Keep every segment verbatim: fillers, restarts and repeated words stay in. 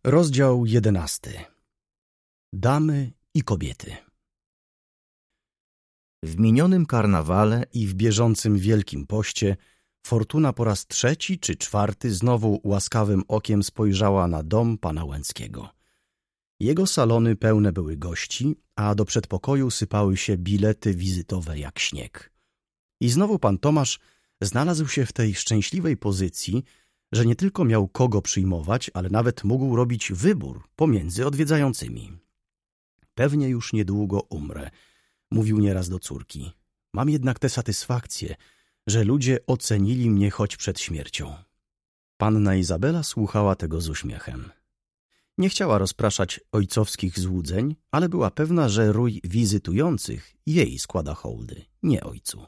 Rozdział jedenasty. Damy i kobiety. W minionym karnawale i w bieżącym Wielkim Poście Fortuna po raz trzeci czy czwarty znowu łaskawym okiem spojrzała na dom pana Łęckiego. Jego salony pełne były gości, a do przedpokoju sypały się bilety wizytowe jak śnieg. I znowu pan Tomasz znalazł się w tej szczęśliwej pozycji, że nie tylko miał kogo przyjmować, ale nawet mógł robić wybór pomiędzy odwiedzającymi. Pewnie już niedługo umrę, mówił nieraz do córki. Mam jednak tę satysfakcję, że ludzie ocenili mnie choć przed śmiercią. Panna Izabela słuchała tego z uśmiechem. Nie chciała rozpraszać ojcowskich złudzeń, ale była pewna, że rój wizytujących jej składa hołdy, nie ojcu.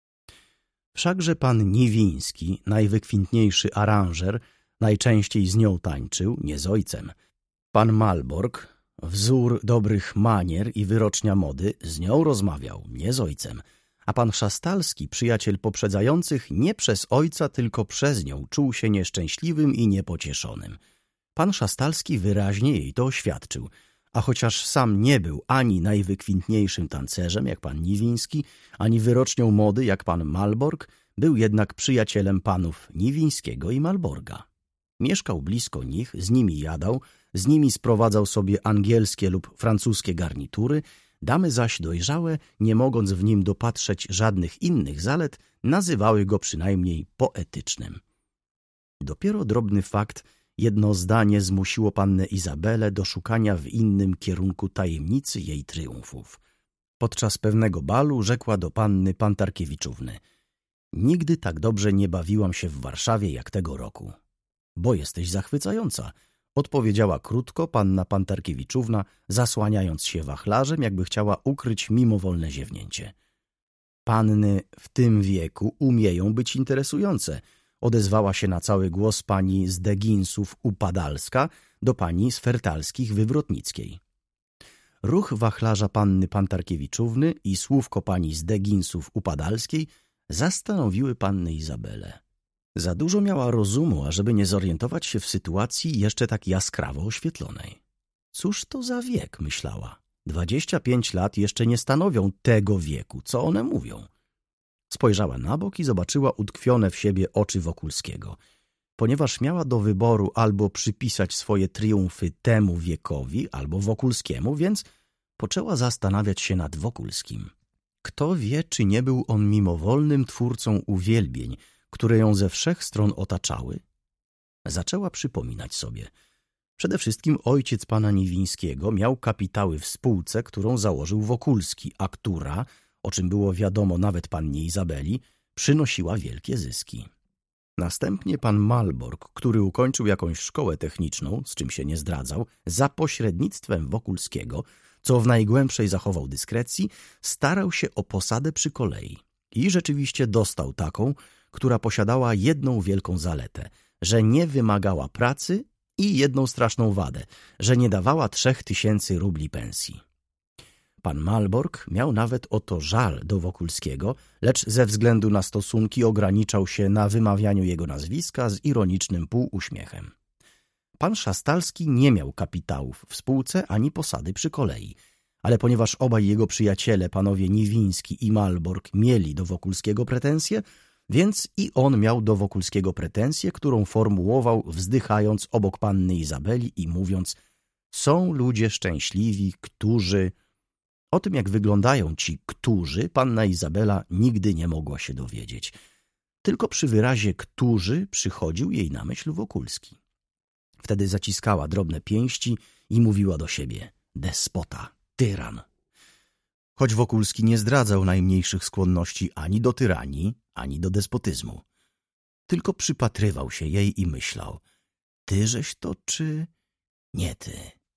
Wszakże pan Niwiński, najwykwintniejszy aranżer, najczęściej z nią tańczył, nie z ojcem. Pan Malborg, wzór dobrych manier i wyrocznia mody, z nią rozmawiał, nie z ojcem. A pan Szastalski, przyjaciel poprzedzających, nie przez ojca, tylko przez nią czuł się nieszczęśliwym i niepocieszonym. Pan Szastalski wyraźnie jej to oświadczył, a chociaż sam nie był ani najwykwintniejszym tancerzem, jak pan Niwiński, ani wyrocznią mody, jak pan Malborg, był jednak przyjacielem panów Niwińskiego i Malborga. Mieszkał blisko nich, z nimi jadał, z nimi sprowadzał sobie angielskie lub francuskie garnitury, damy zaś dojrzałe, nie mogąc w nim dopatrzeć żadnych innych zalet, nazywały go przynajmniej poetycznym. Dopiero drobny fakt, jedno zdanie zmusiło pannę Izabelę do szukania w innym kierunku tajemnicy jej tryumfów. Podczas pewnego balu rzekła do panny Pantarkiewiczówny: nigdy tak dobrze nie bawiłam się w Warszawie jak tego roku. Bo jesteś zachwycająca, odpowiedziała krótko panna Pantarkiewiczówna, zasłaniając się wachlarzem, jakby chciała ukryć mimowolne ziewnięcie. Panny w tym wieku umieją być interesujące, odezwała się na cały głos pani z Deginsów Upadalska do pani z Fertalskich Wywrotnickiej. Ruch wachlarza panny Pantarkiewiczówny i słówko pani z Deginsów Upadalskiej zastanowiły pannę Izabelę. Za dużo miała rozumu, ażeby nie zorientować się w sytuacji jeszcze tak jaskrawo oświetlonej. Cóż to za wiek, myślała. Dwadzieścia pięć lat jeszcze nie stanowią tego wieku, co one mówią. Spojrzała na bok i zobaczyła utkwione w siebie oczy Wokulskiego. Ponieważ miała do wyboru albo przypisać swoje triumfy temu wiekowi, albo Wokulskiemu, więc poczęła zastanawiać się nad Wokulskim. Kto wie, czy nie był on mimowolnym twórcą uwielbień, które ją ze wszech stron otaczały? Zaczęła przypominać sobie. Przede wszystkim ojciec pana Niwińskiego miał kapitały w spółce, którą założył Wokulski, a która, o czym było wiadomo nawet pannie Izabeli, przynosiła wielkie zyski. Następnie pan Malborg, który ukończył jakąś szkołę techniczną, z czym się nie zdradzał, za pośrednictwem Wokulskiego, co w najgłębszej zachował dyskrecji, starał się o posadę przy kolei. I rzeczywiście dostał taką, która posiadała jedną wielką zaletę, że nie wymagała pracy, i jedną straszną wadę, że nie dawała trzech tysięcy rubli pensji. Pan Malborg miał nawet o to żal do Wokulskiego, lecz ze względu na stosunki ograniczał się na wymawianiu jego nazwiska z ironicznym półuśmiechem. Pan Szastalski nie miał kapitałów w spółce ani posady przy kolei, ale ponieważ obaj jego przyjaciele, panowie Niwiński i Malborg, mieli do Wokulskiego pretensje, więc i on miał do Wokulskiego pretensję, którą formułował, wzdychając obok panny Izabeli i mówiąc: są ludzie szczęśliwi, którzy... O tym, jak wyglądają ci którzy, panna Izabela nigdy nie mogła się dowiedzieć. Tylko przy wyrazie którzy przychodził jej na myśl Wokulski. Wtedy zaciskała drobne pięści i mówiła do siebie: despota, tyran. Choć Wokulski nie zdradzał najmniejszych skłonności ani do tyranii, ani do despotyzmu. Tylko przypatrywał się jej i myślał: tyżeś to czy nie ty?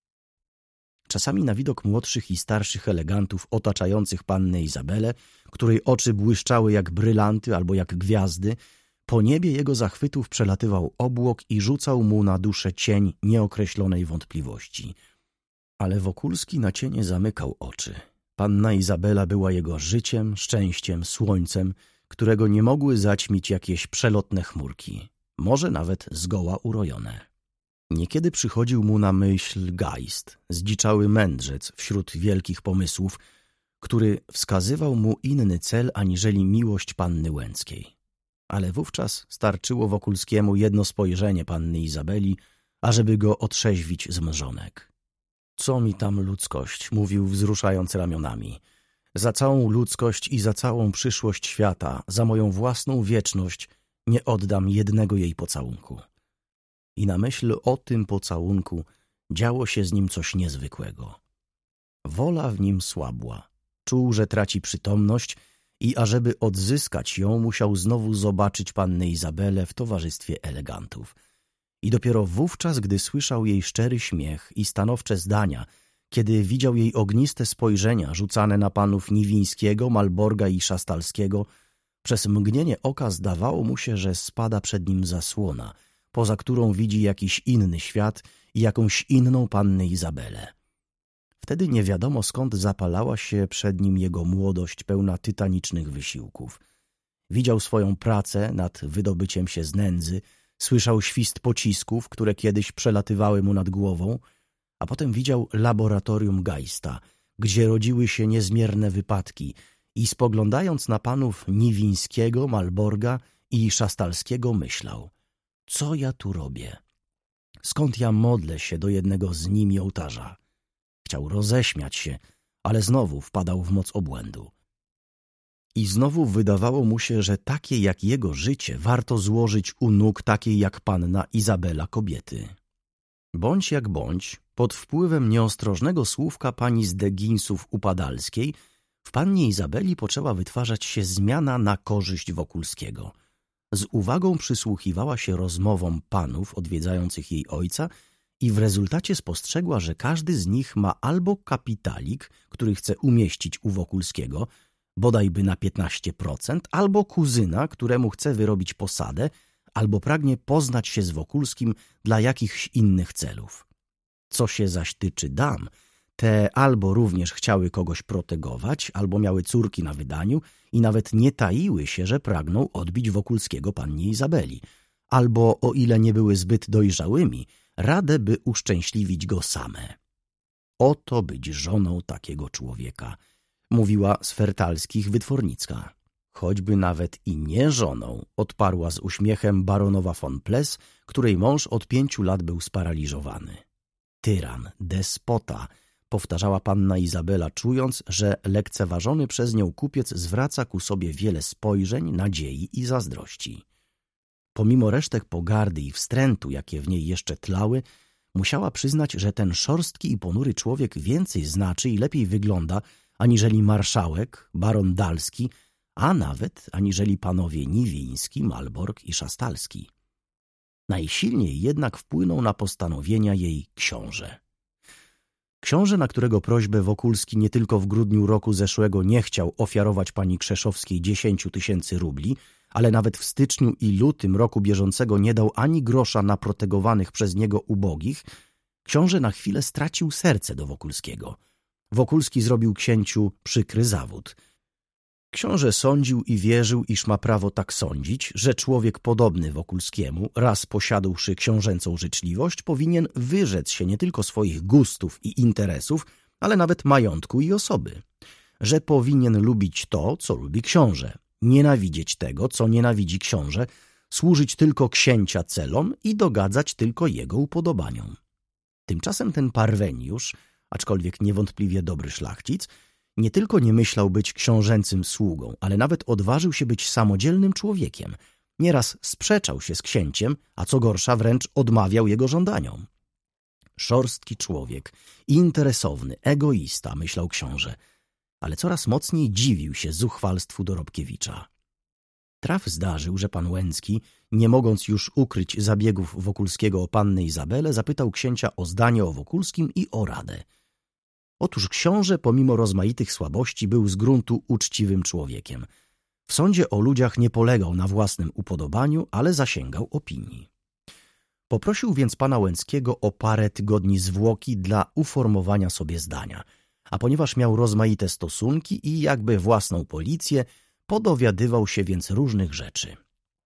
Czasami na widok młodszych i starszych elegantów otaczających pannę Izabelę, której oczy błyszczały jak brylanty albo jak gwiazdy, po niebie jego zachwytów przelatywał obłok i rzucał mu na duszę cień nieokreślonej wątpliwości. Ale Wokulski na cienie zamykał oczy. Panna Izabela była jego życiem, szczęściem, słońcem, którego nie mogły zaćmić jakieś przelotne chmurki, może nawet zgoła urojone. Niekiedy przychodził mu na myśl Geist, zdziczały mędrzec wśród wielkich pomysłów, który wskazywał mu inny cel aniżeli miłość panny Łęckiej. Ale wówczas starczyło Wokulskiemu jedno spojrzenie panny Izabeli, ażeby go otrzeźwić z mrzonek. Co mi tam ludzkość, mówił wzruszając ramionami. Za całą ludzkość i za całą przyszłość świata, za moją własną wieczność nie oddam jednego jej pocałunku. I na myśl o tym pocałunku działo się z nim coś niezwykłego. Wola w nim słabła. Czuł, że traci przytomność i ażeby odzyskać ją, musiał znowu zobaczyć pannę Izabelę w towarzystwie elegantów. I dopiero wówczas, gdy słyszał jej szczery śmiech i stanowcze zdania, kiedy widział jej ogniste spojrzenia rzucane na panów Niwińskiego, Malborga i Szastalskiego, przez mgnienie oka zdawało mu się, że spada przed nim zasłona, poza którą widzi jakiś inny świat i jakąś inną pannę Izabelę. Wtedy nie wiadomo skąd zapalała się przed nim jego młodość pełna tytanicznych wysiłków. Widział swoją pracę nad wydobyciem się z nędzy, słyszał świst pocisków, które kiedyś przelatywały mu nad głową, a potem widział laboratorium Geista, gdzie rodziły się niezmierne wypadki i spoglądając na panów Niwińskiego, Malborga i Szastalskiego myślał: co ja tu robię? Skąd ja modlę się do jednego z nimi ołtarza? Chciał roześmiać się, ale znowu wpadał w moc obłędu. I znowu wydawało mu się, że takie jak jego życie warto złożyć u nóg takiej jak panna Izabela kobiety. Bądź jak bądź, pod wpływem nieostrożnego słówka pani z Deginsów Upadalskiej w pannie Izabeli poczęła wytwarzać się zmiana na korzyść Wokulskiego. Z uwagą przysłuchiwała się rozmowom panów odwiedzających jej ojca i w rezultacie spostrzegła, że każdy z nich ma albo kapitalik, który chce umieścić u Wokulskiego, bodajby na piętnaście procent, albo kuzyna, któremu chce wyrobić posadę, albo pragnie poznać się z Wokulskim dla jakichś innych celów. Co się zaś tyczy dam, te albo również chciały kogoś protegować, albo miały córki na wydaniu i nawet nie taiły się, że pragną odbić Wokulskiego pannie Izabeli, albo, o ile nie były zbyt dojrzałymi, rade by uszczęśliwić go same. Oto być żoną takiego człowieka, mówiła z Fertalskich wytwornicka. Choćby nawet i nie żoną, odparła z uśmiechem baronowa von Ples, której mąż od pięciu lat był sparaliżowany. Tyran, despota, powtarzała panna Izabela, czując, że lekceważony przez nią kupiec zwraca ku sobie wiele spojrzeń, nadziei i zazdrości. Pomimo resztek pogardy i wstrętu, jakie w niej jeszcze tlały, musiała przyznać, że ten szorstki i ponury człowiek więcej znaczy i lepiej wygląda, aniżeli marszałek, baron Dalski, a nawet aniżeli panowie Niwiński, Malborg i Szastalski. Najsilniej jednak wpłynął na postanowienia jej książę. Książę, na którego prośbę Wokulski nie tylko w grudniu roku zeszłego nie chciał ofiarować pani Krzeszowskiej dziesięciu tysięcy rubli, ale nawet w styczniu i lutym roku bieżącego nie dał ani grosza na protegowanych przez niego ubogich, książę na chwilę stracił serce do Wokulskiego. Wokulski zrobił księciu przykry zawód. Książę sądził i wierzył, iż ma prawo tak sądzić, że człowiek podobny Wokulskiemu, raz posiadłszy książęcą życzliwość, powinien wyrzec się nie tylko swoich gustów i interesów, ale nawet majątku i osoby. Że powinien lubić to, co lubi książę, nienawidzieć tego, co nienawidzi książę, służyć tylko księcia celom i dogadzać tylko jego upodobaniom. Tymczasem ten Parweniusz, aczkolwiek niewątpliwie dobry szlachcic, nie tylko nie myślał być książęcym sługą, ale nawet odważył się być samodzielnym człowiekiem. Nieraz sprzeczał się z księciem, a co gorsza wręcz odmawiał jego żądaniom. Szorstki człowiek, interesowny, egoista, myślał książę, ale coraz mocniej dziwił się zuchwalstwu Dorobkiewicza. Traf zdarzył, że pan Łęcki, nie mogąc już ukryć zabiegów Wokulskiego o pannę Izabelę, zapytał księcia o zdanie o Wokulskim i o radę. Otóż książę, pomimo rozmaitych słabości, był z gruntu uczciwym człowiekiem. W sądzie o ludziach nie polegał na własnym upodobaniu, ale zasięgał opinii. Poprosił więc pana Łęckiego o parę tygodni zwłoki dla uformowania sobie zdania, a ponieważ miał rozmaite stosunki i jakby własną policję, podowiadywał się więc różnych rzeczy.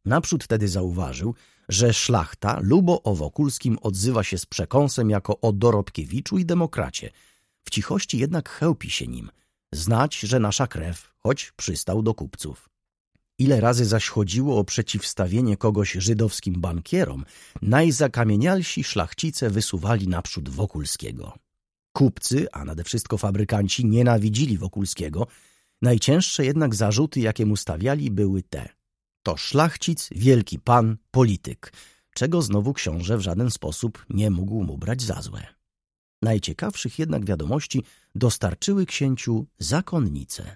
Naprzód wtedy zauważył, że szlachta lubo o Wokulskim odzywa się z przekąsem jako o Dorobkiewiczu i demokracie. W cichości jednak chełpi się nim. Znać, że nasza krew, choć przystał do kupców. Ile razy zaś chodziło o przeciwstawienie kogoś żydowskim bankierom, najzakamienialsi szlachcice wysuwali naprzód Wokulskiego. Kupcy, a nade wszystko fabrykanci, nienawidzili Wokulskiego. Najcięższe jednak zarzuty, jakie mu stawiali, były te. To szlachcic, wielki pan, polityk, czego znowu książę w żaden sposób nie mógł mu brać za złe. Najciekawszych jednak wiadomości dostarczyły księciu zakonnice.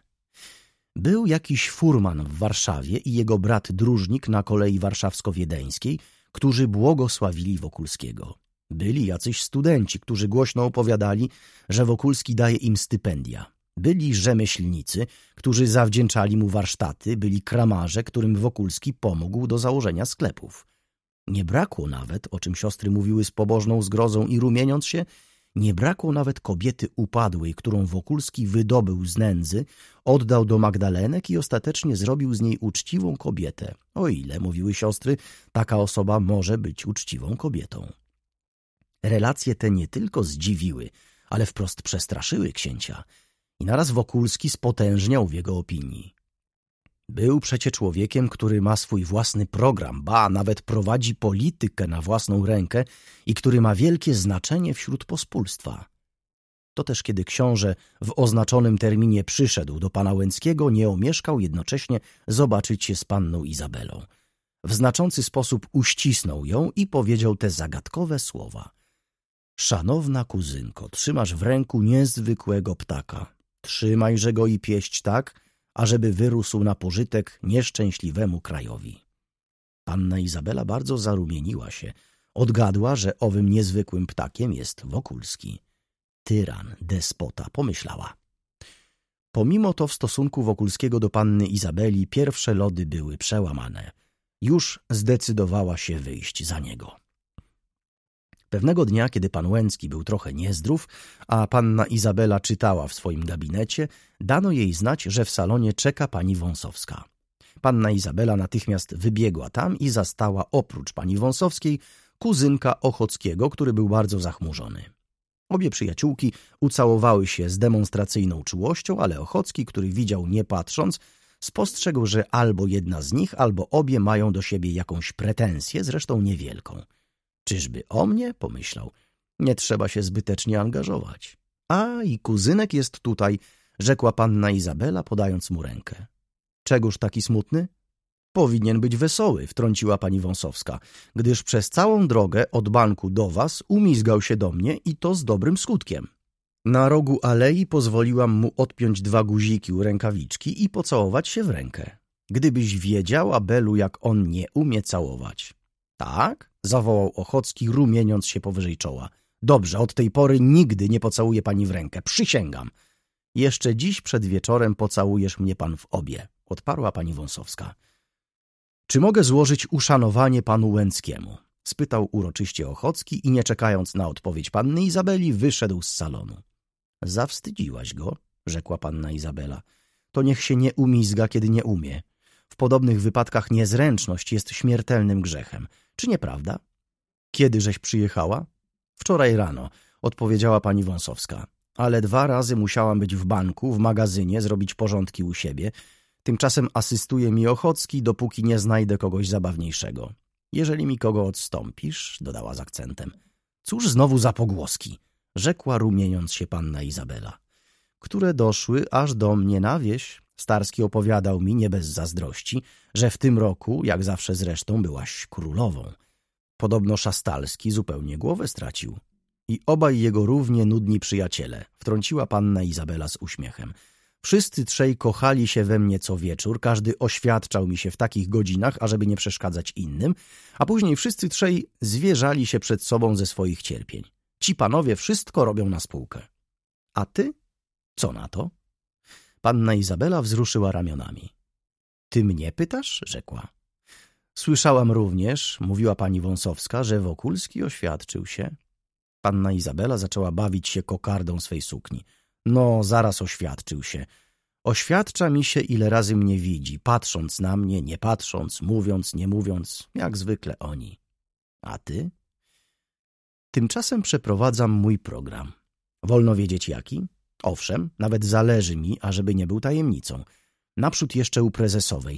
Był jakiś furman w Warszawie i jego brat dróżnik na kolei warszawsko-wiedeńskiej, którzy błogosławili Wokulskiego. Byli jacyś studenci, którzy głośno opowiadali, że Wokulski daje im stypendia. Byli rzemieślnicy, którzy zawdzięczali mu warsztaty, byli kramarze, którym Wokulski pomógł do założenia sklepów. Nie brakło nawet, o czym siostry mówiły z pobożną zgrozą i rumieniąc się, nie brakło nawet kobiety upadłej, którą Wokulski wydobył z nędzy, oddał do Magdalenek i ostatecznie zrobił z niej uczciwą kobietę. O ile, mówiły siostry, taka osoba może być uczciwą kobietą. Relacje te nie tylko zdziwiły, ale wprost przestraszyły księcia. I naraz Wokulski spotężniał w jego opinii. Był przecie człowiekiem, który ma swój własny program, ba, nawet prowadzi politykę na własną rękę i który ma wielkie znaczenie wśród pospólstwa. To też kiedy książę w oznaczonym terminie przyszedł do pana Łęckiego, nie omieszkał jednocześnie zobaczyć się z panną Izabelą. W znaczący sposób uścisnął ją i powiedział te zagadkowe słowa. Szanowna kuzynko, trzymasz w ręku niezwykłego ptaka. Trzymajże go i pieść tak, ażeby wyrósł na pożytek nieszczęśliwemu krajowi. Panna Izabela bardzo zarumieniła się. Odgadła, że owym niezwykłym ptakiem jest Wokulski. Tyran, despota, pomyślała. Pomimo to w stosunku Wokulskiego do panny Izabeli pierwsze lody były przełamane. Już zdecydowała się wyjść za niego. Pewnego dnia, kiedy pan Łęcki był trochę niezdrów, a panna Izabela czytała w swoim gabinecie, dano jej znać, że w salonie czeka pani Wąsowska. Panna Izabela natychmiast wybiegła tam i zastała oprócz pani Wąsowskiej kuzynka Ochockiego, który był bardzo zachmurzony. Obie przyjaciółki ucałowały się z demonstracyjną czułością, ale Ochocki, który widział nie patrząc, spostrzegł, że albo jedna z nich, albo obie mają do siebie jakąś pretensję, zresztą niewielką. Czyżby o mnie? Pomyślał. Nie trzeba się zbytecznie angażować. A i kuzynek jest tutaj, rzekła panna Izabela, podając mu rękę. Czegóż taki smutny? Powinien być wesoły, wtrąciła pani Wąsowska, gdyż przez całą drogę od banku do was umizgał się do mnie i to z dobrym skutkiem. Na rogu alei pozwoliłam mu odpiąć dwa guziki u rękawiczki i pocałować się w rękę. Gdybyś wiedziała, Belu, jak on nie umie całować. Tak? Zawołał Ochocki, rumieniąc się powyżej czoła. Dobrze, od tej pory nigdy nie pocałuję pani w rękę, przysięgam. Jeszcze dziś przed wieczorem pocałujesz mnie pan w obie, odparła pani Wąsowska. Czy mogę złożyć uszanowanie panu Łęckiemu? Spytał uroczyście Ochocki i nie czekając na odpowiedź panny Izabeli, wyszedł z salonu. Zawstydziłaś go, rzekła panna Izabela. To niech się nie umizga, kiedy nie umie. W podobnych wypadkach niezręczność jest śmiertelnym grzechem. Czy nieprawda? Kiedyżeś przyjechała? Wczoraj rano, odpowiedziała pani Wąsowska. Ale dwa razy musiałam być w banku, w magazynie, zrobić porządki u siebie. Tymczasem asystuje mi Ochocki, dopóki nie znajdę kogoś zabawniejszego. Jeżeli mi kogo odstąpisz, dodała z akcentem. Cóż znowu za pogłoski, rzekła rumieniąc się panna Izabela. Które doszły aż do mnie na wieś. Starski opowiadał mi, nie bez zazdrości, że w tym roku, jak zawsze zresztą, byłaś królową. Podobno Szastalski zupełnie głowę stracił. I obaj jego równie nudni przyjaciele, wtrąciła panna Izabela z uśmiechem. Wszyscy trzej kochali się we mnie co wieczór, każdy oświadczał mi się w takich godzinach, ażeby nie przeszkadzać innym, a później wszyscy trzej zwierzali się przed sobą ze swoich cierpień. Ci panowie wszystko robią na spółkę. A ty? Co na to? Panna Izabela wzruszyła ramionami. Ty mnie pytasz? Rzekła. Słyszałam również, mówiła pani Wąsowska, że Wokulski oświadczył się. Panna Izabela zaczęła bawić się kokardą swej sukni. No, zaraz oświadczył się. Oświadcza mi się, ile razy mnie widzi, patrząc na mnie, nie patrząc, mówiąc, nie mówiąc, jak zwykle oni. A ty? Tymczasem przeprowadzam mój program. Wolno wiedzieć jaki? Owszem, nawet zależy mi, ażeby nie był tajemnicą. Naprzód jeszcze u prezesowej.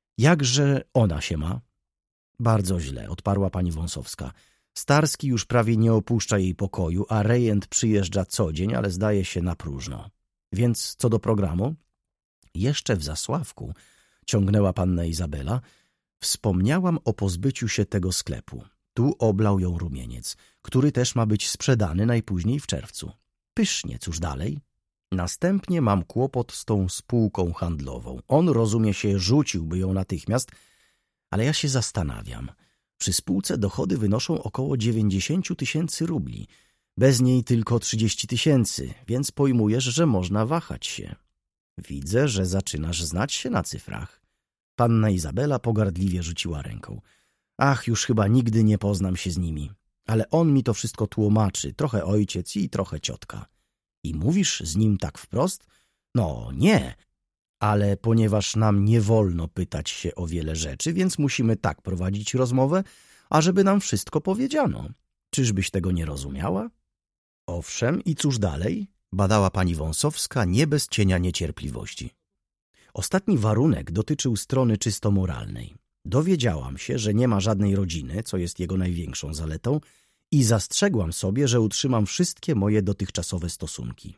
Jakże ona się ma? Bardzo źle, odparła pani Wąsowska. Starski już prawie nie opuszcza jej pokoju, a rejent przyjeżdża co dzień, ale zdaje się na próżno. Więc co do programu? Jeszcze w Zasławku, ciągnęła panna Izabela, wspomniałam o pozbyciu się tego sklepu. Tu oblał ją rumieniec, który też ma być sprzedany najpóźniej w czerwcu. Pysznie, cóż dalej? Następnie mam kłopot z tą spółką handlową. On, rozumie się, rzuciłby ją natychmiast, ale ja się zastanawiam. Przy spółce dochody wynoszą około dziewięćdziesiąt tysięcy rubli. Bez niej tylko trzydzieści tysięcy, więc pojmujesz, że można wahać się. Widzę, że zaczynasz znać się na cyfrach. Panna Izabela pogardliwie rzuciła ręką. Ach, już chyba nigdy nie poznam się z nimi. Ale on mi to wszystko tłumaczy, trochę ojciec i trochę ciotka. I mówisz z nim tak wprost? No nie, ale ponieważ nam nie wolno pytać się o wiele rzeczy, więc musimy tak prowadzić rozmowę, ażeby nam wszystko powiedziano. Czyżbyś tego nie rozumiała? Owszem, i cóż dalej? Badała pani Wąsowska nie bez cienia niecierpliwości. Ostatni warunek dotyczył strony czysto moralnej. Dowiedziałam się, że nie ma żadnej rodziny, co jest jego największą zaletą, i zastrzegłam sobie, że utrzymam wszystkie moje dotychczasowe stosunki.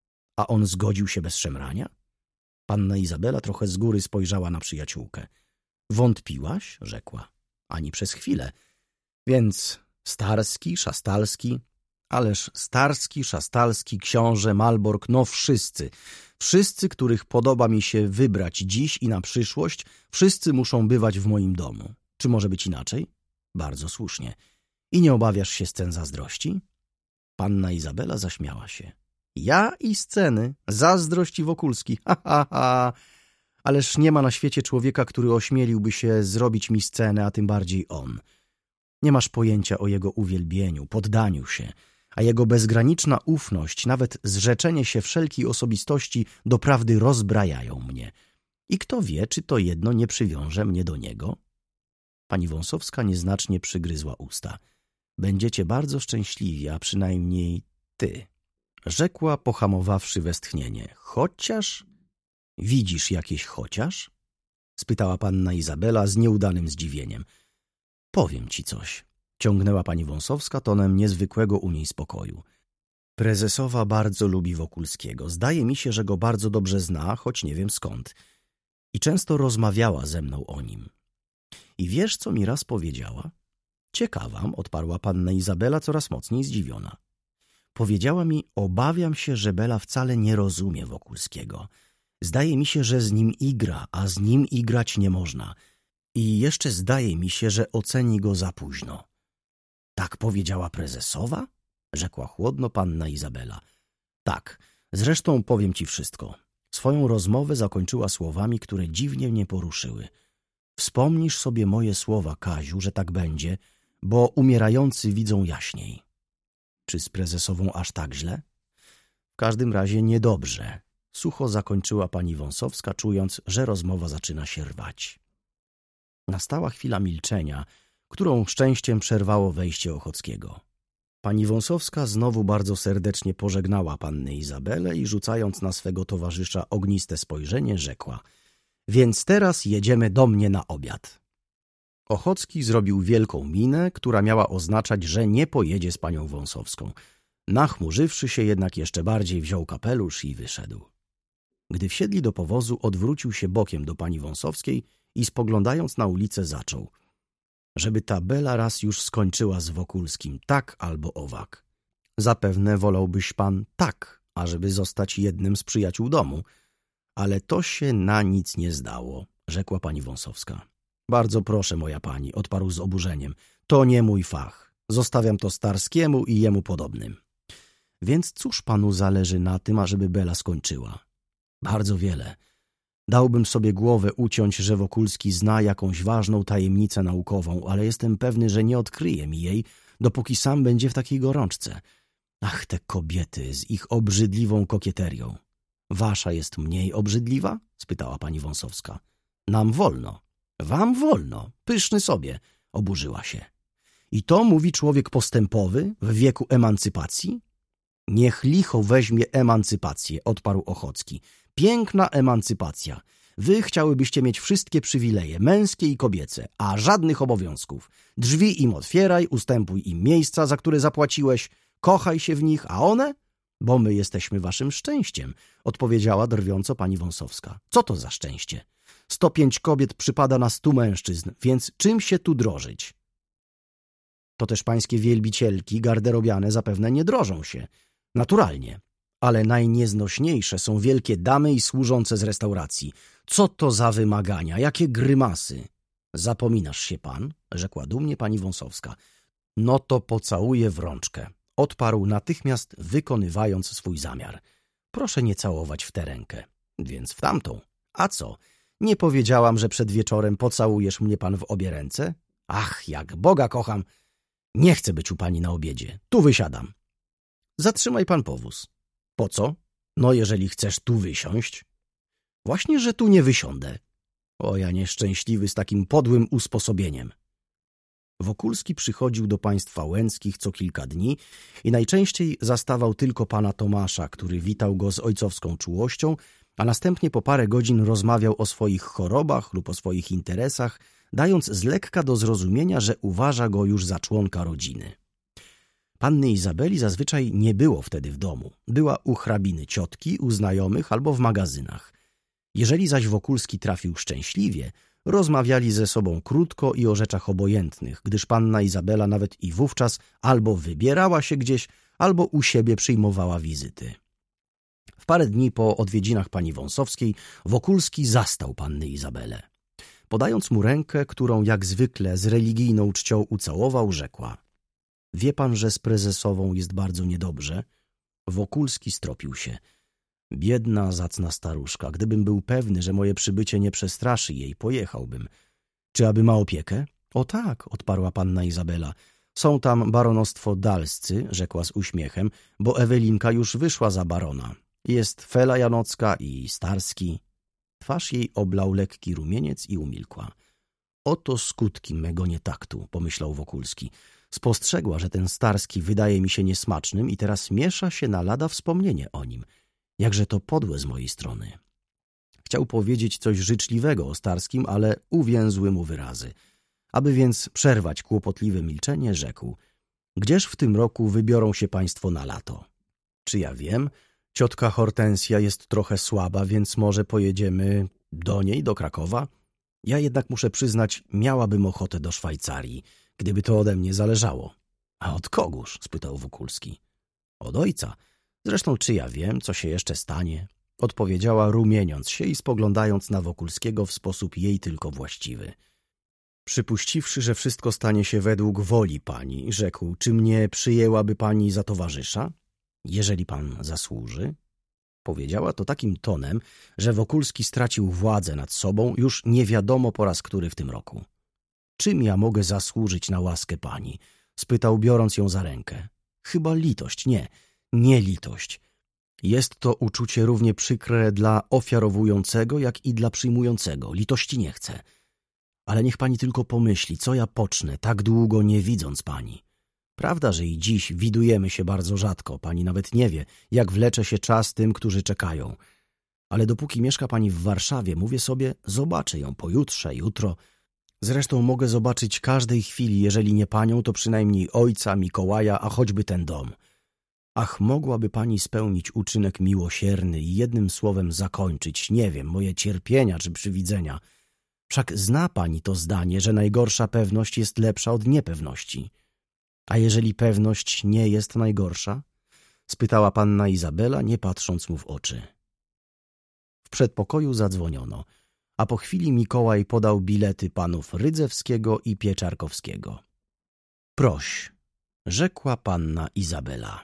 A on zgodził się bez szemrania? Panna Izabela trochę z góry spojrzała na przyjaciółkę. Wątpiłaś? Rzekła. Ani przez chwilę. Więc Starski, Szastalski, ależ Starski, Szastalski, książę, Malbork, no wszyscy. Wszyscy, których podoba mi się wybrać dziś i na przyszłość, wszyscy muszą bywać w moim domu. Czy może być inaczej? Bardzo słusznie. I nie obawiasz się scen zazdrości? Panna Izabela zaśmiała się. Ja i sceny, zazdrość i Wokulski, ha, ha, ha. Ależ nie ma na świecie człowieka, który ośmieliłby się zrobić mi scenę, a tym bardziej on. Nie masz pojęcia o jego uwielbieniu, poddaniu się, a jego bezgraniczna ufność, nawet zrzeczenie się wszelkiej osobistości doprawdy rozbrajają mnie. I kto wie, czy to jedno nie przywiąże mnie do niego? Pani Wąsowska nieznacznie przygryzła usta. Będziecie bardzo szczęśliwi, a przynajmniej ty, rzekła, pohamowawszy westchnienie. Chociaż? Widzisz jakieś chociaż? Spytała panna Izabela z nieudanym zdziwieniem. Powiem ci coś, ciągnęła pani Wąsowska tonem niezwykłego u niej spokoju. Prezesowa bardzo lubi Wokulskiego. Zdaje mi się, że go bardzo dobrze zna, choć nie wiem skąd. I często rozmawiała ze mną o nim. I wiesz, co mi raz powiedziała? Ciekawam, odparła panna Izabela coraz mocniej zdziwiona. Powiedziała mi, obawiam się, że Bela wcale nie rozumie Wokulskiego. Zdaje mi się, że z nim igra, a z nim igrać nie można. I jeszcze zdaje mi się, że oceni go za późno. Tak powiedziała prezesowa? Rzekła chłodno panna Izabela. Tak, zresztą powiem ci wszystko. Swoją rozmowę zakończyła słowami, które dziwnie mnie poruszyły. Wspomnisz sobie moje słowa, Kaziu, że tak będzie, bo umierający widzą jaśniej. Czy z prezesową aż tak źle? W każdym razie niedobrze. Sucho zakończyła pani Wąsowska, czując, że rozmowa zaczyna się rwać. Nastała chwila milczenia, którą szczęściem przerwało wejście Ochockiego. Pani Wąsowska znowu bardzo serdecznie pożegnała pannę Izabelę i rzucając na swego towarzysza ogniste spojrzenie, rzekła: więc teraz jedziemy do mnie na obiad. Ochocki zrobił wielką minę, która miała oznaczać, że nie pojedzie z panią Wąsowską. Nachmurzywszy się jednak jeszcze bardziej, wziął kapelusz i wyszedł. Gdy wsiedli do powozu, odwrócił się bokiem do pani Wąsowskiej i spoglądając na ulicę zaczął: żeby ta Bela raz już skończyła z Wokulskim, tak albo owak. Zapewne wolałbyś pan tak, ażeby zostać jednym z przyjaciół domu. Ale to się na nic nie zdało, rzekła pani Wąsowska. Bardzo proszę, moja pani, odparł z oburzeniem. To nie mój fach. Zostawiam to Starskiemu i jemu podobnym. Więc cóż panu zależy na tym, ażeby Bela skończyła? Bardzo wiele. Dałbym sobie głowę uciąć, że Wokulski zna jakąś ważną tajemnicę naukową, ale jestem pewny, że nie odkryje mi jej, dopóki sam będzie w takiej gorączce. Ach, te kobiety z ich obrzydliwą kokieterią. Wasza jest mniej obrzydliwa? Spytała pani Wąsowska. Nam wolno. Wam wolno. Pyszny sobie, oburzyła się. I to mówi człowiek postępowy w wieku emancypacji? Niech licho weźmie emancypację, odparł Ochocki. Piękna emancypacja. Wy chciałybyście mieć wszystkie przywileje, męskie i kobiece, a żadnych obowiązków. Drzwi im otwieraj, ustępuj im miejsca, za które zapłaciłeś, kochaj się w nich, a one? Bo my jesteśmy waszym szczęściem, odpowiedziała drwiąco pani Wąsowska. Co to za szczęście? Sto pięć kobiet przypada na stu mężczyzn, więc czym się tu drożyć? To też pańskie wielbicielki garderobiane zapewne nie drożą się. Naturalnie. Ale najnieznośniejsze są wielkie damy i służące z restauracji. Co to za wymagania? Jakie grymasy? Zapominasz się pan, rzekła dumnie pani Wąsowska. No to pocałuję w rączkę. Odparł natychmiast, wykonywając swój zamiar. Proszę nie całować w tę rękę, więc w tamtą. A co? Nie powiedziałam, że przed wieczorem pocałujesz mnie pan w obie ręce? Ach, jak Boga kocham! Nie chcę być u pani na obiedzie. Tu wysiadam. Zatrzymaj pan powóz. Po co? No jeżeli chcesz tu wysiąść. Właśnie, że tu nie wysiądę. O, ja nieszczęśliwy z takim podłym usposobieniem. Wokulski przychodził do państwa Łęckich co kilka dni i najczęściej zastawał tylko pana Tomasza, który witał go z ojcowską czułością, a następnie po parę godzin rozmawiał o swoich chorobach lub o swoich interesach, dając z lekka do zrozumienia, że uważa go już za członka rodziny. Panny Izabeli zazwyczaj nie było wtedy w domu. Była u hrabiny ciotki, u znajomych albo w magazynach. Jeżeli zaś Wokulski trafił szczęśliwie, rozmawiali ze sobą krótko i o rzeczach obojętnych, gdyż panna Izabela nawet i wówczas albo wybierała się gdzieś, albo u siebie przyjmowała wizyty. W parę dni po odwiedzinach pani Wąsowskiej Wokulski zastał pannę Izabelę. Podając mu rękę, którą jak zwykle z religijną czcią ucałował, rzekła: wie pan, że z prezesową jest bardzo niedobrze? Wokulski stropił się. Biedna, zacna staruszka. Gdybym był pewny, że moje przybycie nie przestraszy jej, pojechałbym. Czy aby ma opiekę? O tak, odparła panna Izabela. Są tam baronostwo dalscy, rzekła z uśmiechem, bo Ewelinka już wyszła za barona. Jest Fela Janocka i Starski. Twarz jej oblał lekki rumieniec i umilkła. Oto skutki mego nietaktu, pomyślał Wokulski. Spostrzegła, że ten Starski wydaje mi się niesmacznym i teraz miesza się na lada wspomnienie o nim. Jakże to podłe z mojej strony. Chciał powiedzieć coś życzliwego o Starskim, ale uwięzły mu wyrazy. Aby więc przerwać kłopotliwe milczenie, rzekł: gdzież w tym roku wybiorą się państwo na lato? Czy ja wiem? Ciotka Hortensja jest trochę słaba, więc może pojedziemy do niej, do Krakowa? Ja jednak muszę przyznać, miałabym ochotę do Szwajcarii, gdyby to ode mnie zależało. A od kogóż? Spytał Wokulski. Od ojca. Zresztą czy ja wiem, co się jeszcze stanie? Odpowiedziała, rumieniąc się i spoglądając na Wokulskiego w sposób jej tylko właściwy. Przypuściwszy, że wszystko stanie się według woli pani, rzekł: czy mnie przyjęłaby pani za towarzysza? Jeżeli pan zasłuży. Powiedziała to takim tonem, że Wokulski stracił władzę nad sobą już nie wiadomo po raz który w tym roku. Czym ja mogę zasłużyć na łaskę pani? Spytał, biorąc ją za rękę. Chyba litość, nie, nie litość. Jest to uczucie równie przykre dla ofiarowującego, jak i dla przyjmującego. Litości nie chcę. Ale niech pani tylko pomyśli, co ja pocznę, tak długo nie widząc pani. Prawda, że i dziś widujemy się bardzo rzadko. Pani nawet nie wie, jak wlecze się czas tym, którzy czekają. Ale dopóki mieszka pani w Warszawie, mówię sobie, zobaczę ją pojutrze, jutro. Zresztą mogę zobaczyć każdej chwili, jeżeli nie panią, to przynajmniej ojca, Mikołaja, a choćby ten dom. Ach, mogłaby pani spełnić uczynek miłosierny i jednym słowem zakończyć, nie wiem, moje cierpienia czy przywidzenia. Wszak zna pani to zdanie, że najgorsza pewność jest lepsza od niepewności. A jeżeli pewność nie jest najgorsza? Spytała panna Izabela, nie patrząc mu w oczy. W przedpokoju zadzwoniono, a po chwili Mikołaj podał bilety panów Rydzewskiego i Pieczarkowskiego. Proś, rzekła panna Izabela.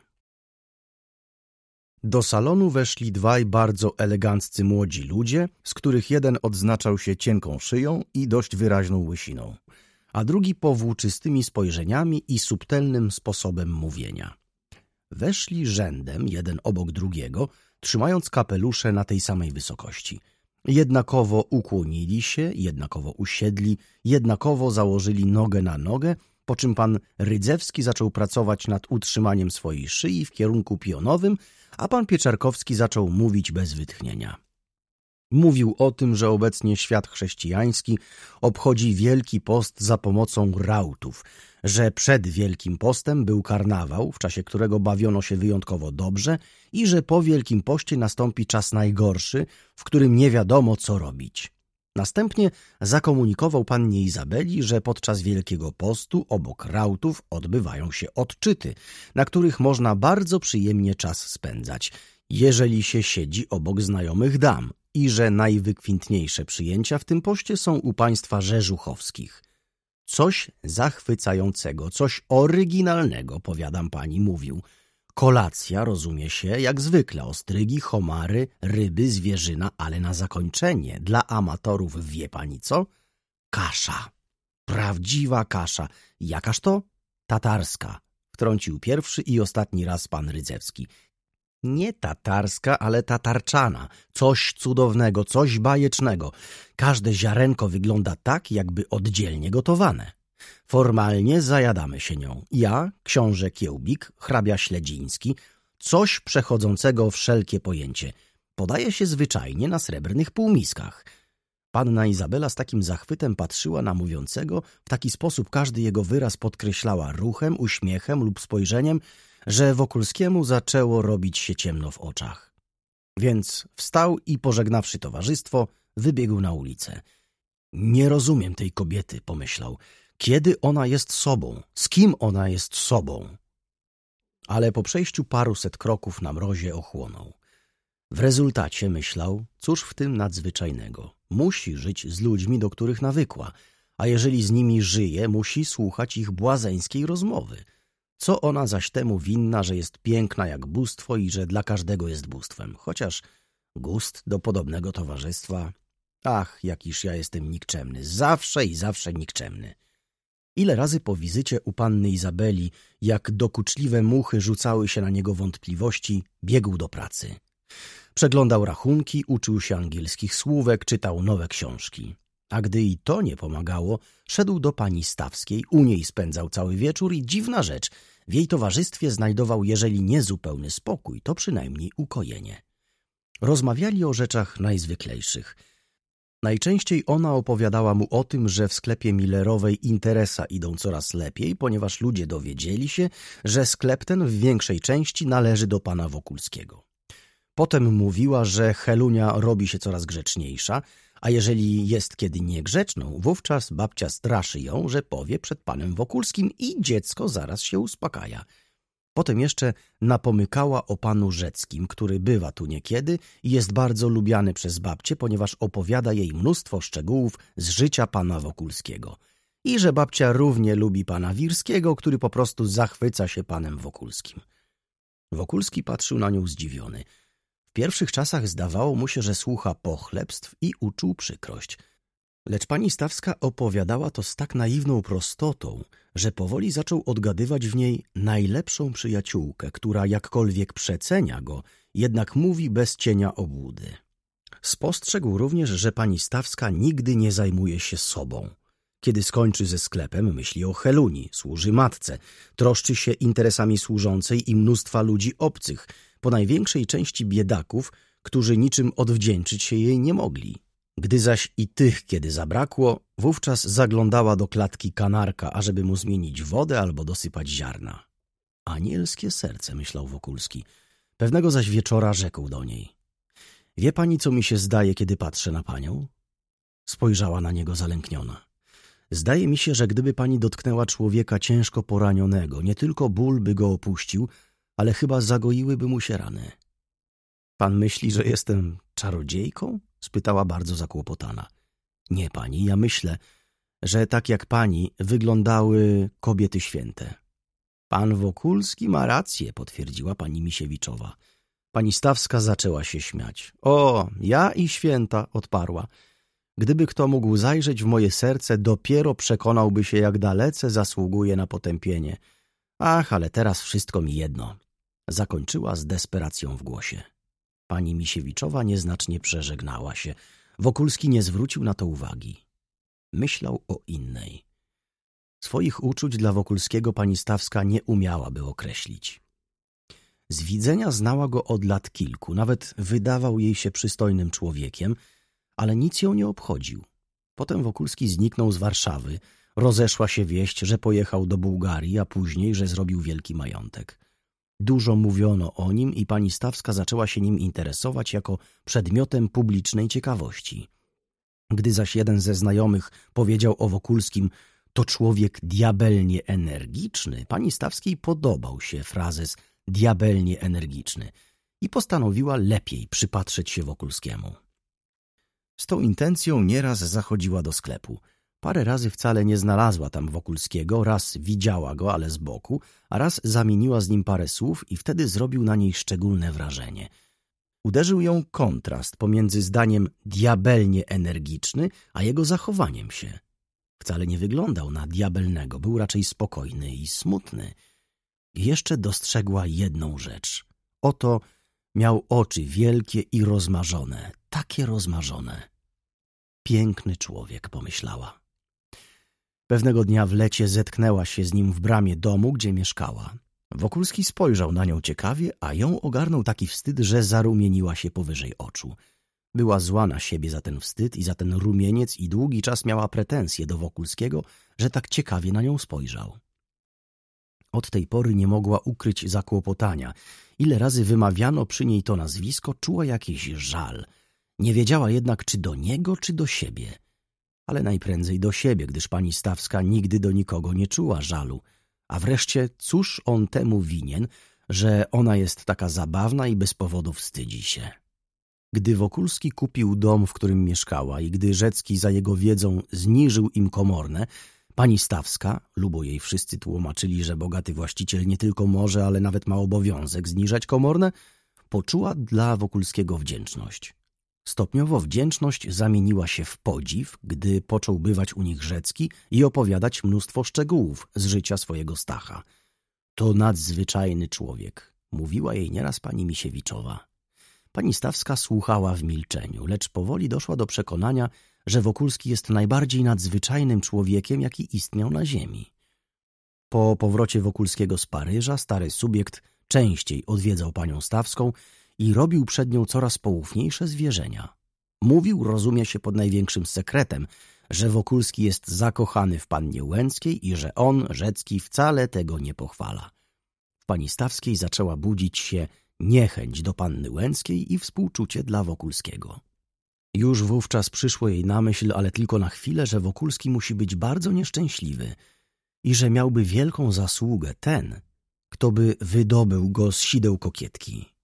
Do salonu weszli dwaj bardzo eleganccy młodzi ludzie, z których jeden odznaczał się cienką szyją i dość wyraźną łysiną, a drugi powłóczystymi spojrzeniami i subtelnym sposobem mówienia. Weszli rzędem, jeden obok drugiego, trzymając kapelusze na tej samej wysokości. Jednakowo ukłonili się, jednakowo usiedli, jednakowo założyli nogę na nogę, po czym pan Rydzewski zaczął pracować nad utrzymaniem swojej szyi w kierunku pionowym, a pan Pieczarkowski zaczął mówić bez wytchnienia. Mówił o tym, że obecnie świat chrześcijański obchodzi Wielki Post za pomocą rautów, że przed Wielkim Postem był karnawał, w czasie którego bawiono się wyjątkowo dobrze i że po Wielkim Poście nastąpi czas najgorszy, w którym nie wiadomo, co robić. Następnie zakomunikował pannie Izabeli, że podczas Wielkiego Postu obok rautów odbywają się odczyty, na których można bardzo przyjemnie czas spędzać, jeżeli się siedzi obok znajomych dam, i że najwykwintniejsze przyjęcia w tym poście są u państwa rzeżuchowskich. Coś zachwycającego, coś oryginalnego, powiadam pani, mówił. Kolacja, rozumie się, jak zwykle, ostrygi, homary, ryby, zwierzyna, ale na zakończenie, dla amatorów wie pani co? Kasza. Prawdziwa kasza. Jakaż to? Tatarska. Wtrącił pierwszy i ostatni raz pan Rydzewski. Nie tatarska, ale tatarczana. Coś cudownego, coś bajecznego. Każde ziarenko wygląda tak, jakby oddzielnie gotowane. Formalnie zajadamy się nią. Ja, książę Kiełbik, hrabia Śledziński, coś przechodzącego wszelkie pojęcie. Podaje się zwyczajnie na srebrnych półmiskach. Panna Izabela z takim zachwytem patrzyła na mówiącego, w taki sposób każdy jego wyraz podkreślała ruchem, uśmiechem lub spojrzeniem, że Wokulskiemu zaczęło robić się ciemno w oczach. Więc wstał i pożegnawszy towarzystwo, wybiegł na ulicę. Nie rozumiem tej kobiety, pomyślał. Kiedy ona jest sobą? Z kim ona jest sobą? Ale po przejściu paruset kroków na mrozie ochłonął. W rezultacie myślał, cóż w tym nadzwyczajnego. Musi żyć z ludźmi, do których nawykła, a jeżeli z nimi żyje, musi słuchać ich błazeńskiej rozmowy. Co ona zaś temu winna, że jest piękna jak bóstwo i że dla każdego jest bóstwem, chociaż gust do podobnego towarzystwa... Ach, jakiż ja jestem nikczemny, zawsze i zawsze nikczemny. Ile razy po wizycie u panny Izabeli, jak dokuczliwe muchy rzucały się na niego wątpliwości, biegł do pracy. Przeglądał rachunki, uczył się angielskich słówek, czytał nowe książki. A gdy i to nie pomagało, szedł do pani Stawskiej, u niej spędzał cały wieczór i dziwna rzecz, w jej towarzystwie znajdował, jeżeli nie zupełny spokój, to przynajmniej ukojenie. Rozmawiali o rzeczach najzwyklejszych. Najczęściej ona opowiadała mu o tym, że w sklepie Millerowej interesa idą coraz lepiej, ponieważ ludzie dowiedzieli się, że sklep ten w większej części należy do pana Wokulskiego. Potem mówiła, że Helunia robi się coraz grzeczniejsza, a jeżeli jest kiedy niegrzeczną, wówczas babcia straszy ją, że powie przed panem Wokulskim i dziecko zaraz się uspokaja. Potem jeszcze napomykała o panu Rzeckim, który bywa tu niekiedy i jest bardzo lubiany przez babcię, ponieważ opowiada jej mnóstwo szczegółów z życia pana Wokulskiego. I że babcia równie lubi pana Wirskiego, który po prostu zachwyca się panem Wokulskim. Wokulski patrzył na nią zdziwiony. W pierwszych czasach zdawało mu się, że słucha pochlebstw i uczuł przykrość. Lecz pani Stawska opowiadała to z tak naiwną prostotą, że powoli zaczął odgadywać w niej najlepszą przyjaciółkę, która jakkolwiek przecenia go, jednak mówi bez cienia obłudy. Spostrzegł również, że pani Stawska nigdy nie zajmuje się sobą. Kiedy skończy ze sklepem, myśli o Heluni, służy matce, troszczy się interesami służącej i mnóstwa ludzi obcych, po największej części biedaków, którzy niczym odwdzięczyć się jej nie mogli. Gdy zaś i tych kiedy zabrakło, wówczas zaglądała do klatki kanarka, ażeby mu zmienić wodę albo dosypać ziarna. Anielskie serce, myślał Wokulski. Pewnego zaś wieczora rzekł do niej. Wie pani, co mi się zdaje, kiedy patrzę na panią? Spojrzała na niego zalękniona. Zdaje mi się, że gdyby pani dotknęła człowieka ciężko poranionego, nie tylko ból by go opuścił, ale chyba zagoiłyby mu się rany. Pan myśli, że jestem czarodziejką? Spytała bardzo zakłopotana. Nie pani, ja myślę, że tak jak pani wyglądały kobiety święte. Pan Wokulski ma rację, potwierdziła pani Misiewiczowa. Pani Stawska zaczęła się śmiać. O, ja i święta, odparła. Gdyby kto mógł zajrzeć w moje serce, dopiero przekonałby się, jak dalece zasługuje na potępienie. Ach, ale teraz wszystko mi jedno. Zakończyła z desperacją w głosie. Pani Misiewiczowa nieznacznie przeżegnała się. Wokulski nie zwrócił na to uwagi. Myślał o innej. Swoich uczuć dla Wokulskiego pani Stawska nie umiałaby określić. Z widzenia znała go od lat kilku, nawet wydawał jej się przystojnym człowiekiem, ale nic ją nie obchodził. Potem Wokulski zniknął z Warszawy, rozeszła się wieść, że pojechał do Bułgarii, a później, że zrobił wielki majątek. Dużo mówiono o nim i pani Stawska zaczęła się nim interesować jako przedmiotem publicznej ciekawości. Gdy zaś jeden ze znajomych powiedział o Wokulskim: to człowiek diabelnie energiczny, pani Stawskiej podobał się frazes diabelnie energiczny i postanowiła lepiej przypatrzeć się Wokulskiemu. Z tą intencją nieraz zachodziła do sklepu. Parę razy wcale nie znalazła tam Wokulskiego, raz widziała go, ale z boku, a raz zamieniła z nim parę słów i wtedy zrobił na niej szczególne wrażenie. Uderzył ją kontrast pomiędzy zdaniem diabelnie energiczny, a jego zachowaniem się. Wcale nie wyglądał na diabelnego, był raczej spokojny i smutny. I jeszcze dostrzegła jedną rzecz. Oto miał oczy wielkie i rozmarzone, takie rozmarzone. Piękny człowiek, pomyślała. Pewnego dnia w lecie zetknęła się z nim w bramie domu, gdzie mieszkała. Wokulski spojrzał na nią ciekawie, a ją ogarnął taki wstyd, że zarumieniła się powyżej oczu. Była zła na siebie za ten wstyd i za ten rumieniec i długi czas miała pretensje do Wokulskiego, że tak ciekawie na nią spojrzał. Od tej pory nie mogła ukryć zakłopotania. Ile razy wymawiano przy niej to nazwisko, czuła jakiś żal. Nie wiedziała jednak, czy do niego, czy do siebie. Ale najprędzej do siebie, gdyż pani Stawska nigdy do nikogo nie czuła żalu. A wreszcie, cóż on temu winien, że ona jest taka zabawna i bez powodu wstydzi się. Gdy Wokulski kupił dom, w którym mieszkała i gdy Rzecki za jego wiedzą zniżył im komorne, pani Stawska, lubo jej wszyscy tłumaczyli, że bogaty właściciel nie tylko może, ale nawet ma obowiązek zniżać komorne, poczuła dla Wokulskiego wdzięczność. Stopniowo wdzięczność zamieniła się w podziw, gdy począł bywać u nich Rzecki i opowiadać mnóstwo szczegółów z życia swojego Stacha. To nadzwyczajny człowiek, mówiła jej nieraz pani Misiewiczowa. Pani Stawska słuchała w milczeniu, lecz powoli doszła do przekonania, że Wokulski jest najbardziej nadzwyczajnym człowiekiem, jaki istniał na ziemi. Po powrocie Wokulskiego z Paryża stary subiekt częściej odwiedzał panią Stawską i robił przed nią coraz poufniejsze zwierzenia. Mówił, rozumie się pod największym sekretem, że Wokulski jest zakochany w pannie Łęckiej i że on, Rzecki, wcale tego nie pochwala. W pani Stawskiej zaczęła budzić się niechęć do panny Łęckiej i współczucie dla Wokulskiego. Już wówczas przyszło jej na myśl, ale tylko na chwilę, że Wokulski musi być bardzo nieszczęśliwy i że miałby wielką zasługę ten, kto by wydobył go z sideł kokietki.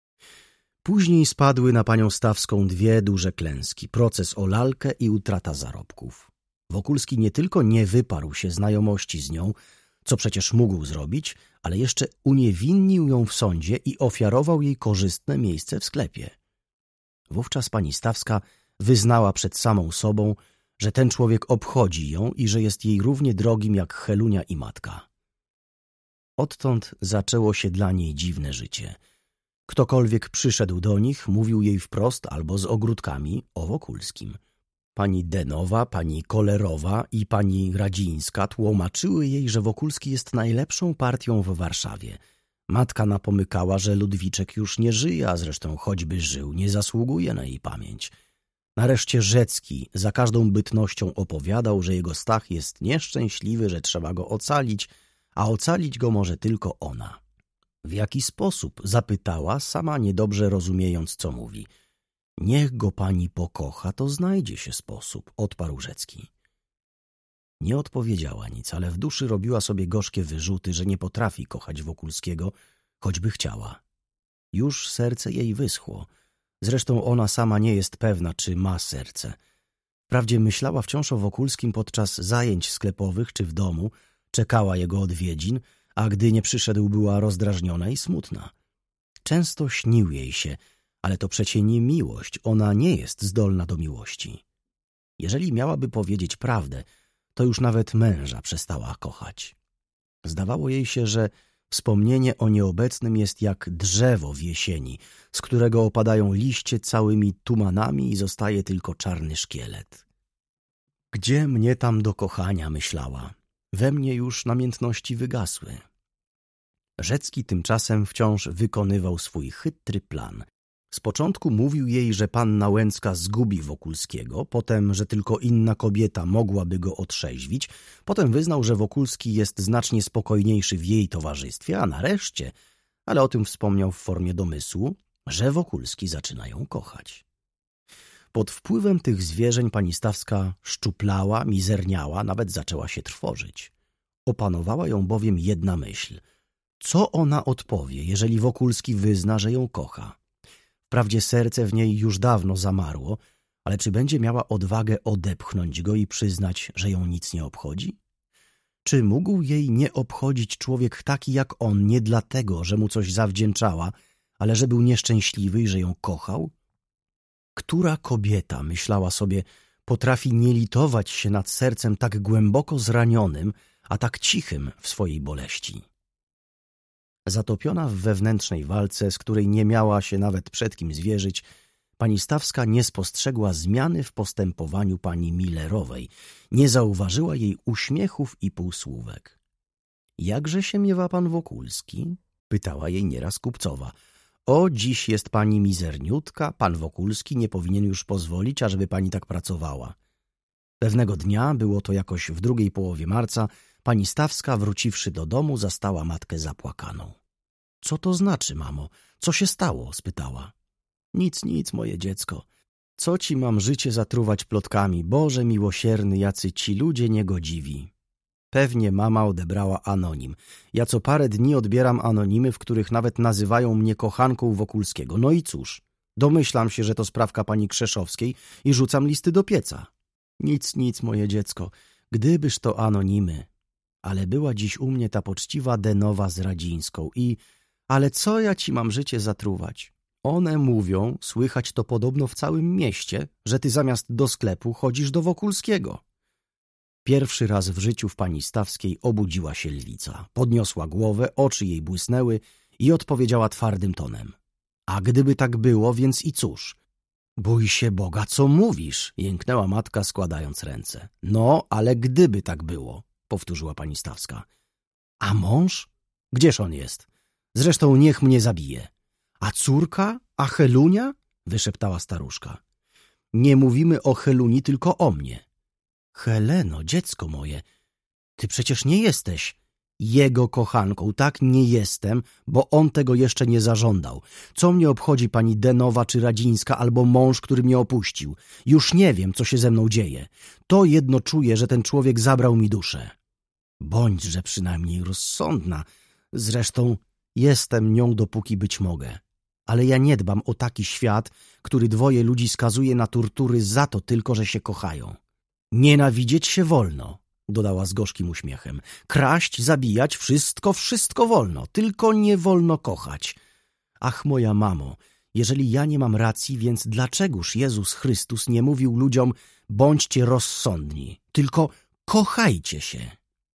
Później spadły na panią Stawską dwie duże klęski, proces o lalkę i utrata zarobków. Wokulski nie tylko nie wyparł się znajomości z nią, co przecież mógł zrobić, ale jeszcze uniewinnił ją w sądzie i ofiarował jej korzystne miejsce w sklepie. Wówczas pani Stawska wyznała przed samą sobą, że ten człowiek obchodzi ją i że jest jej równie drogim jak Helunia i matka. Odtąd zaczęło się dla niej dziwne życie. Ktokolwiek przyszedł do nich, mówił jej wprost albo z ogródkami o Wokulskim. Pani Denowa, pani Kolerowa i pani Radzińska tłumaczyły jej, że Wokulski jest najlepszą partią w Warszawie. Matka napomykała, że Ludwiczek już nie żyje, a zresztą choćby żył, nie zasługuje na jej pamięć. Nareszcie Rzecki za każdą bytnością opowiadał, że jego Stach jest nieszczęśliwy, że trzeba go ocalić, a ocalić go może tylko ona. W jaki sposób? Zapytała, sama niedobrze rozumiejąc, co mówi. Niech go pani pokocha, to znajdzie się sposób, odparł Rzecki. Nie odpowiedziała nic, ale w duszy robiła sobie gorzkie wyrzuty, że nie potrafi kochać Wokulskiego, choćby chciała. Już serce jej wyschło. Zresztą ona sama nie jest pewna, czy ma serce. Wprawdzie myślała wciąż o Wokulskim podczas zajęć sklepowych czy w domu, czekała jego odwiedzin, a gdy nie przyszedł, była rozdrażniona i smutna. Często śnił jej się, ale to przecie nie miłość, ona nie jest zdolna do miłości. Jeżeli miałaby powiedzieć prawdę, to już nawet męża przestała kochać. Zdawało jej się, że Wspomnienie o nieobecnym jest jak drzewo w jesieni, z którego opadają liście całymi tumanami i zostaje tylko czarny szkielet. Gdzie mnie tam do kochania, myślała. We mnie już namiętności wygasły. Rzecki tymczasem wciąż wykonywał swój chytry plan. Z początku mówił jej, że panna Łęcka zgubi Wokulskiego, potem, że tylko inna kobieta mogłaby go otrzeźwić, potem wyznał, że Wokulski jest znacznie spokojniejszy w jej towarzystwie, a nareszcie, ale o tym wspomniał w formie domysłu, że Wokulski zaczyna ją kochać. Pod wpływem tych zwierzeń pani Stawska szczuplała, mizerniała, nawet zaczęła się trwożyć. Opanowała ją bowiem jedna myśl. Co ona odpowie, jeżeli Wokulski wyzna, że ją kocha? Wprawdzie serce w niej już dawno zamarło, ale czy będzie miała odwagę odepchnąć go i przyznać, że ją nic nie obchodzi? Czy mógł jej nie obchodzić człowiek taki jak on nie dlatego, że mu coś zawdzięczała, ale że był nieszczęśliwy i że ją kochał? Która kobieta, myślała sobie, potrafi nie litować się nad sercem tak głęboko zranionym, a tak cichym w swojej boleści? Zatopiona w wewnętrznej walce, z której nie miała się nawet przed kim zwierzyć, pani Stawska nie spostrzegła zmiany w postępowaniu pani Millerowej, nie zauważyła jej uśmiechów i półsłówek. — Jakże się miewa pan Wokulski? — pytała jej nieraz kupcowa. — O, dziś jest pani mizerniutka, pan Wokulski nie powinien już pozwolić, ażeby pani tak pracowała. Pewnego dnia, było to jakoś w drugiej połowie marca, pani Stawska, wróciwszy do domu, zastała matkę zapłakaną. — Co to znaczy, mamo? Co się stało? — spytała. — Nic, nic, moje dziecko. Co ci mam życie zatruwać plotkami? Boże miłosierny, jacy ci ludzie niegodziwi. Pewnie mama odebrała anonim. Ja co parę dni odbieram anonimy, w których nawet nazywają mnie kochanką Wokulskiego. No i cóż, domyślam się, że to sprawka pani Krzeszowskiej i rzucam listy do pieca. Nic, nic, moje dziecko. Gdybyż to anonimy. Ale była dziś u mnie ta poczciwa Denowa z Radzińską i... Ale co ja ci mam życie zatruwać? One mówią, słychać to podobno w całym mieście, że ty zamiast do sklepu chodzisz do Wokulskiego. Pierwszy raz w życiu w pani Stawskiej obudziła się lwica. Podniosła głowę, oczy jej błysnęły i odpowiedziała twardym tonem. A gdyby tak było, więc i cóż? Bój się Boga, co mówisz? Jęknęła matka, składając ręce. No, ale gdyby tak było, powtórzyła pani Stawska. A mąż? Gdzież on jest? Zresztą niech mnie zabije. A córka? A Helunia? Wyszeptała staruszka. Nie mówimy o Heluni, tylko o mnie. Heleno, dziecko moje, ty przecież nie jesteś jego kochanką. Tak, nie jestem, bo on tego jeszcze nie zażądał. Co mnie obchodzi pani Denowa czy Radzińska albo mąż, który mnie opuścił? Już nie wiem, co się ze mną dzieje. To jedno czuję, że ten człowiek zabrał mi duszę. Bądźże przynajmniej rozsądna. Zresztą jestem nią, dopóki być mogę. Ale ja nie dbam o taki świat, który dwoje ludzi skazuje na tortury za to tylko, że się kochają. Nienawidzieć się wolno, dodała z gorzkim uśmiechem. Kraść, zabijać, wszystko, wszystko wolno, tylko nie wolno kochać. Ach, moja mamo, jeżeli ja nie mam racji, więc dlaczegoż Jezus Chrystus nie mówił ludziom bądźcie rozsądni, tylko kochajcie się?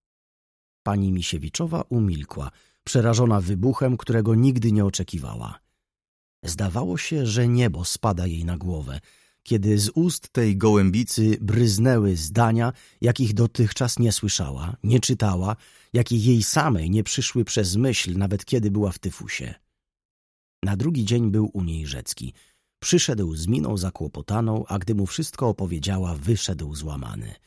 Pani Misiewiczowa umilkła, przerażona wybuchem, którego nigdy nie oczekiwała. Zdawało się, że niebo spada jej na głowę, kiedy z ust tej gołębicy bryznęły zdania, jakich dotychczas nie słyszała, nie czytała, jakie jej samej nie przyszły przez myśl, nawet kiedy była w tyfusie. Na drugi dzień był u niej Rzecki. Przyszedł z miną zakłopotaną, a gdy mu wszystko opowiedziała, wyszedł złamany.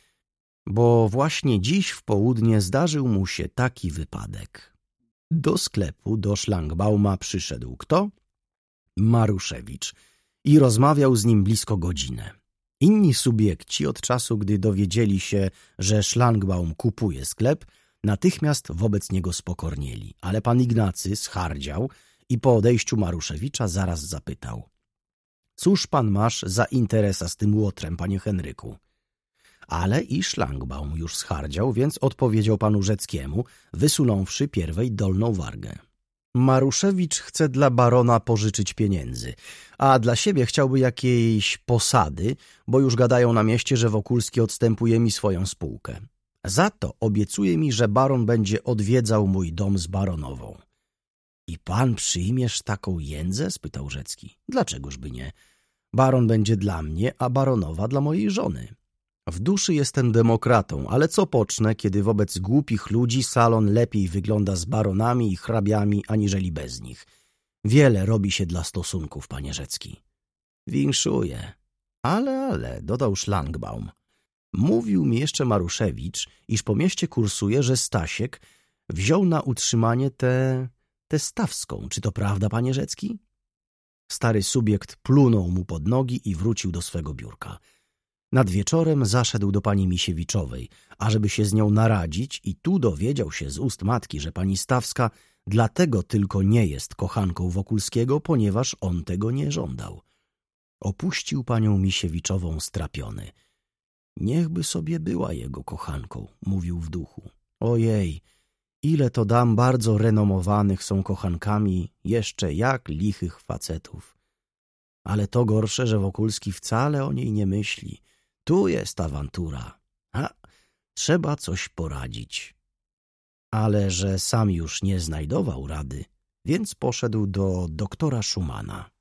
Bo właśnie dziś w południe zdarzył mu się taki wypadek. Do sklepu, do szlangbauma przyszedł kto? Maruszewicz. I rozmawiał z nim blisko godzinę. Inni subiekci od czasu, gdy dowiedzieli się, że szlangbaum kupuje sklep, natychmiast wobec niego spokornieli. Ale pan Ignacy schardział i po odejściu Maruszewicza zaraz zapytał. Cóż pan masz za interesa z tym łotrem, panie Henryku? Ale i szlangbaum już schardział, więc odpowiedział panu Rzeckiemu, wysunąwszy pierwej dolną wargę. Maruszewicz chce dla barona pożyczyć pieniędzy, a dla siebie chciałby jakiejś posady, bo już gadają na mieście, że Wokulski odstępuje mi swoją spółkę. Za to obiecuje mi, że baron będzie odwiedzał mój dom z baronową. I pan przyjmiesz taką jędzę? Spytał Rzecki. Dlaczegoż by nie? Baron będzie dla mnie, a baronowa dla mojej żony. W duszy jestem demokratą, ale co pocznę, kiedy wobec głupich ludzi salon lepiej wygląda z baronami i hrabiami, aniżeli bez nich. Wiele robi się dla stosunków, panie Rzecki. Winszuję. Ale, ale, dodał Szlangbaum. Mówił mi jeszcze Maruszewicz, iż po mieście kursuje, że Stasiek wziął na utrzymanie tę... tę Stawską. Czy to prawda, panie Rzecki? Stary subiekt plunął mu pod nogi i wrócił do swego biurka. Nad wieczorem zaszedł do pani Misiewiczowej, ażeby się z nią naradzić i tu dowiedział się z ust matki, że pani Stawska dlatego tylko nie jest kochanką Wokulskiego, ponieważ on tego nie żądał. Opuścił panią Misiewiczową strapiony. Niechby sobie była jego kochanką, mówił w duchu. Ojej, ile to dam bardzo renomowanych są kochankami, jeszcze jak lichych facetów. Ale to gorsze, że Wokulski wcale o niej nie myśli. Tu jest awantura. A, trzeba coś poradzić. Ale że sam już nie znajdował rady, więc poszedł do doktora Szumana.